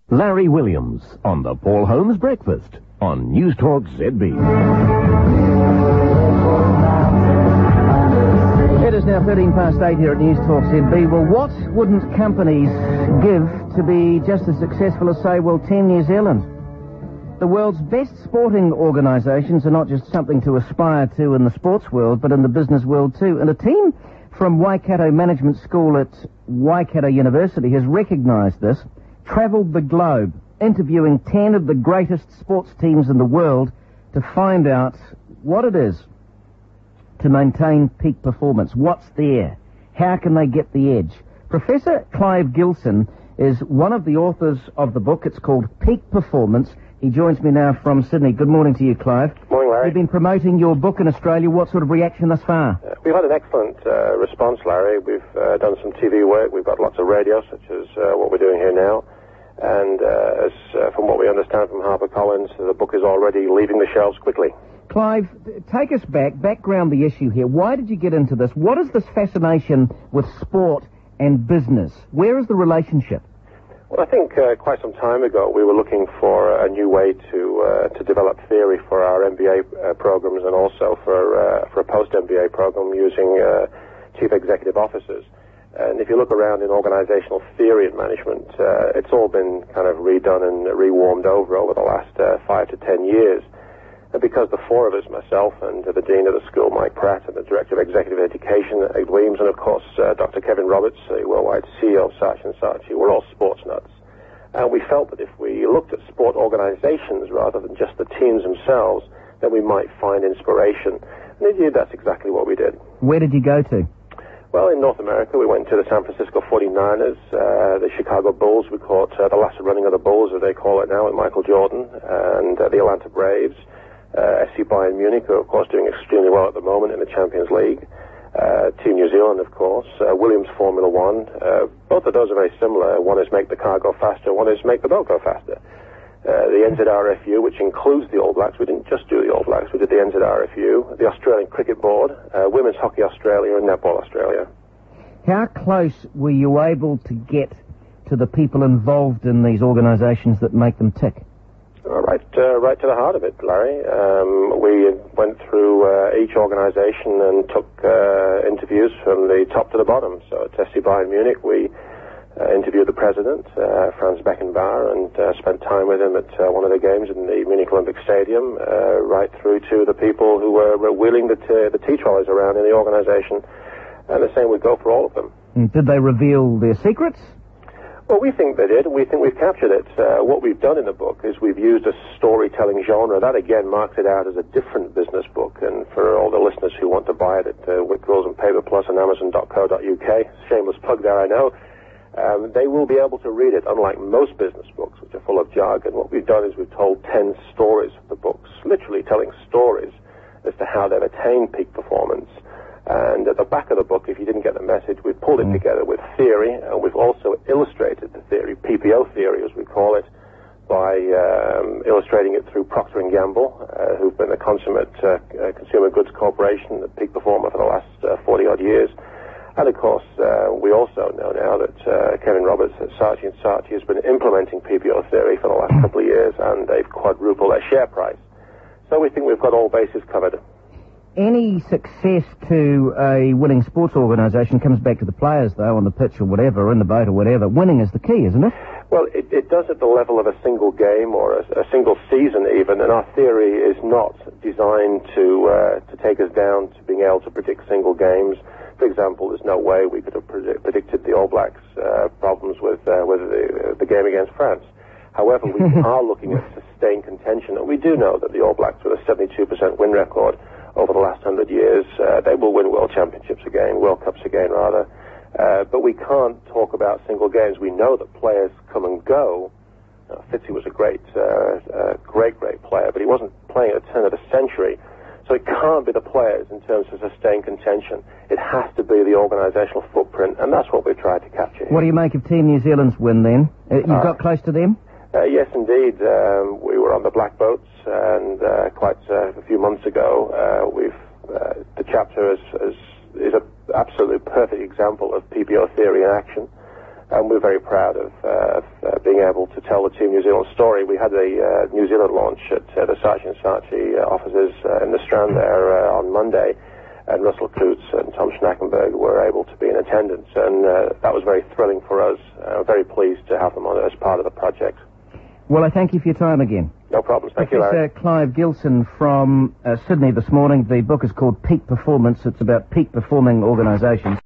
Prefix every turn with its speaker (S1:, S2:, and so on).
S1: Larry Williams on the Paul Holmes Breakfast on News Talk ZB.
S2: It is now 8:13 here at News Talk ZB. Well, what wouldn't companies give to be just as successful as, say, Team New Zealand? The world's best sporting organisations are not just something to aspire to in the sports world, but in the business world too. And a team from Waikato Management School at Waikato University has recognised this, travelled the globe, interviewing 10 of the greatest sports teams in the world to find out what it is to maintain peak performance. What's there? How can they get the edge? Professor Clive Gilson is one of the authors of the book. It's called Peak Performance. He joins me now from Sydney. Good morning to you, Clive.
S3: Morning, Larry.
S2: You've been promoting your book in Australia. What sort of reaction thus far?
S3: We've had an excellent response, Larry. We've done some TV work. We've got lots of radio, such as what we're doing here now. And from what we understand from HarperCollins, the book is already leaving the shelves quickly.
S2: Clive, take us background the issue here. Why did you get into this? What is this fascination with sport and business? Where is the relationship?
S3: Well, I think quite some time ago we were looking for a new way to develop theory for our MBA programs and also for a post-MBA program using chief executive officers. And if you look around in organizational theory and management, it's all been kind of redone and rewarmed over the last 5 to 10 years. And because the four of us, myself and the Dean of the School, Mike Pratt, and the Director of Executive Education, Ed Williams, and of course Dr. Kevin Roberts, the worldwide CEO of Saatchi & Saatchi, we're all sports nuts. And we felt that if we looked at sport organizations rather than just the teams themselves, then we might find inspiration. And indeed, that's exactly what we did.
S2: Where did you go to?
S3: Well, in North America, we went to the San Francisco 49ers, the Chicago Bulls. We caught the last running of the Bulls, as they call it now, with Michael Jordan, and the Atlanta Braves. FC Bayern Munich, who are, of course, doing extremely well at the moment in the Champions League. Team New Zealand, of course. Williams Formula One. Both of those are very similar. One is make the car go faster, one is make the boat go faster. The NZRFU, which includes the All Blacks. We didn't just do the All Blacks, we did the NZRFU, the Australian Cricket Board, Women's Hockey Australia, and Netball Australia.
S2: How close were you able to get to the people involved in these organisations that make them tick?
S3: Right to the heart of it, Larry. We went through each organisation and took interviews from the top to the bottom. So at FC Bayern Munich, we interviewed the president, Franz Beckenbauer, and spent time with him at one of the games in the Munich Olympic Stadium, right through to the people who were wheeling the tea trolleys around in the organisation. And the same would go for all of them.
S2: Did they reveal their secrets?
S3: Well, we think they did. We think we've captured it. What we've done in the book is we've used a storytelling genre. That, again, marks it out as a different business book. And for all the listeners who want to buy it at Whitgirls and Paper Plus and Amazon.co.uk, shameless plug there, I know, they will be able to read it, unlike most business books, which are full of jargon. What we've done is we've told 10 stories of the books, literally telling stories as to how they've attained peak performance. And at the back of the book, if you didn't get the message, we've pulled it together with theory, and we've also illustrated the theory, PPO theory as we call it, by illustrating it through Procter & Gamble, who've been a consummate consumer goods corporation, the peak performer for the last 40-odd years. And, of course, we also know now that Kevin Roberts at Saatchi & Saatchi has been implementing PPO theory for the last couple of years, and they've quadrupled their share price. So we think we've got all bases covered.
S2: Any success to a winning sports organisation comes back to the players, though, on the pitch or whatever, in the boat or whatever. Winning is the key, isn't it?
S3: Well, it does at the level of a single game or a single season even, and our theory is not designed to take us down to being able to predict single games. For example, there's no way we could have predicted the All Blacks' problems with the game against France. However, we are looking at sustained contention, and we do know that the All Blacks, with a 72% win record over the last 100 years, they will win World Championships again, World Cups again, rather. But we can't talk about single games. We know that players come and go. Fitzy was a great player, but he wasn't playing at the turn of the century. So it can't be the players in terms of sustained contention. It has to be the organisational footprint, and that's what we've tried to capture here.
S2: What do you make of Team New Zealand's win, then? You've got close to them?
S3: Yes, indeed. We were on the Black Boats, and quite a few months ago, the chapter is an absolutely perfect example of PPO theory in action. And we're very proud of being able to tell the Team New Zealand story. We had a New Zealand launch at the Saatchi & Saatchi offices in the Strand there on Monday, and Russell Coutts and Tom Schnackenberg were able to be in attendance, and that was very thrilling for us. Very pleased to have them on as part of the project.
S2: Well, I thank you for your time again.
S3: No problems. Thank you, Larry.
S2: Professor Clive Gilson from Sydney this morning. The book is called Peak Performance. It's about peak performing organisations.